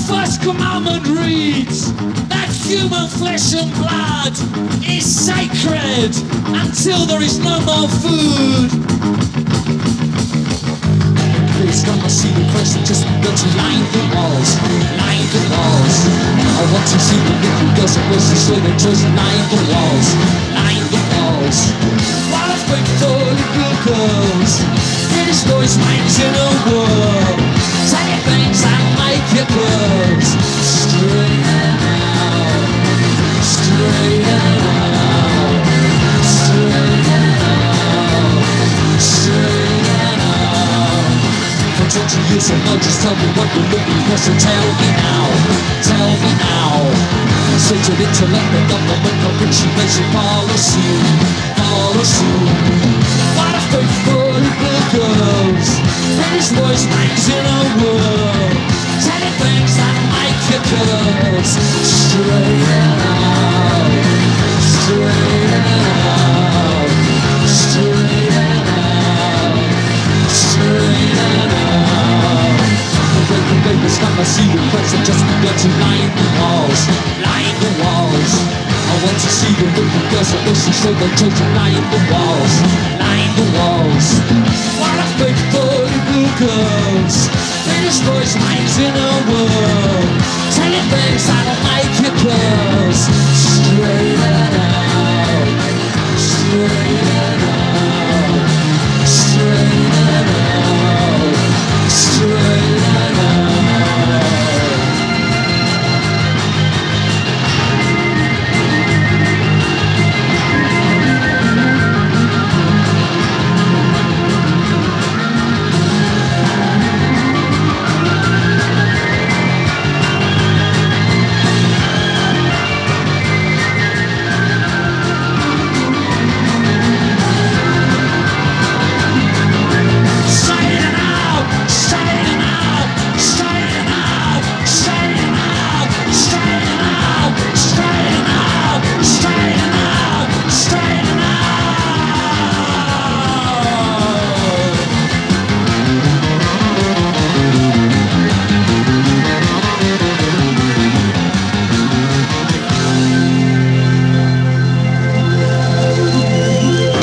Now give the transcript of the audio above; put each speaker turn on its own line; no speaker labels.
first commandment reads that human flesh and blood is sacred until there is no more food. Please come and see the person just begun to line the walls, line the walls. I want to see the little girls and boys to say they just line the walls, line the walls. While I wait for little girls, British boys' minds in a whirl. Tell you things that make you girls straighten out, straighten out, straighten out, straighten out. For 20 years or more, just tell me what you're looking for, so tell me now, tell me now. Say to the intellect, the government capitulation, follow suit, follow suit. What a faithful little girls, British boys' minds in a whirl. Tell you things that make you girls straighten out, straighten out, straighten out, straighten out. The baby's come to see the press and just begun to line the walls, line the walls. I want to see the little girls and listen so they chose to line the walls, line the walls. What a faithful little girls, British boys' minds in a whirl. Tell you things that'll make you girls straighten out, straighten out.